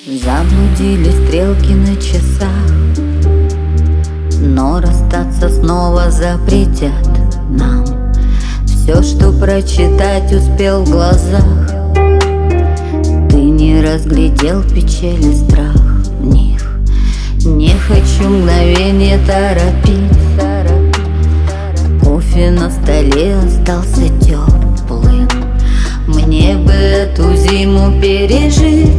Заблудились стрелки на часах, но расстаться снова запретят нам. Все, что прочитать успел в глазах, ты не разглядел печаль и страх в них. Не хочу мгновение торопить, кофе на столе остался теплым. Мне бы эту зиму пережить.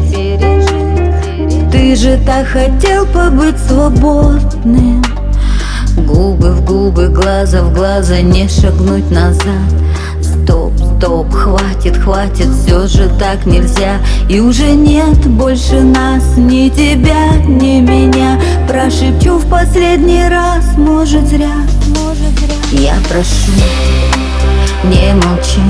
Ты же так хотел побыть свободным. Губы в губы, глаза в глаза, не шагнуть назад. Стоп, стоп, хватит, хватит, все же так нельзя. И уже нет больше нас, ни тебя, ни меня. Прошепчу в последний раз, может зря. Я прошу, не молчи,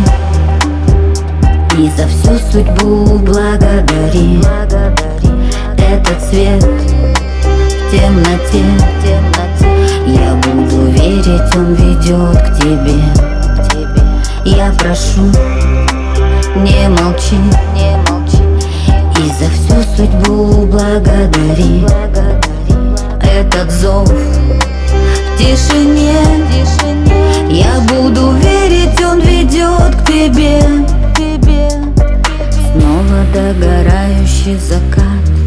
и за всю судьбу благодари. Этот свет в темноте, я буду верить, он ведет к тебе. Я прошу, не молчи, и за всю судьбу благодари. Этот зов в тишине, я буду верить, он ведет к тебе. Снова догорающий закат,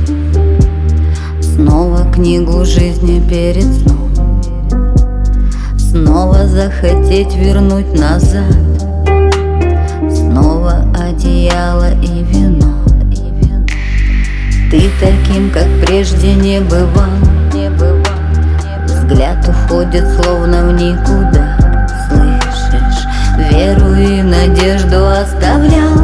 снова книгу жизни перед сном. Снова захотеть вернуть назад, снова одеяло и вино. Ты таким, как прежде, не бывал. Взгляд уходит словно в никуда. Слышишь, веру и надежду оставлял,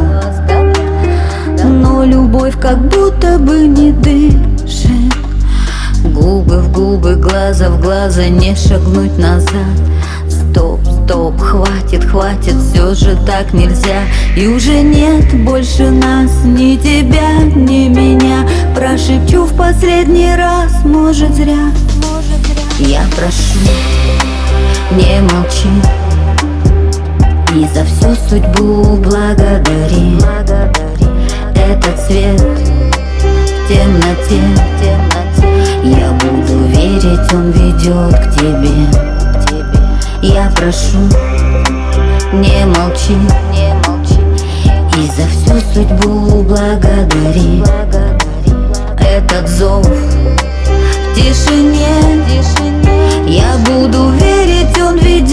но любовь как будто бы не дышит. Губы в губы, глаза в глаза, не шагнуть назад. Стоп, стоп, хватит, хватит, все же так нельзя. И уже нет больше нас, ни тебя, ни меня. Прошепчу в последний раз, может зря. Я прошу, не молчи, и за всю судьбу благодари. Этот свет в темноте, я буду верить, он ведет к тебе. Я прошу, не молчи, и за всю судьбу благодари. Этот зов в тишине, я буду верить, он ведет.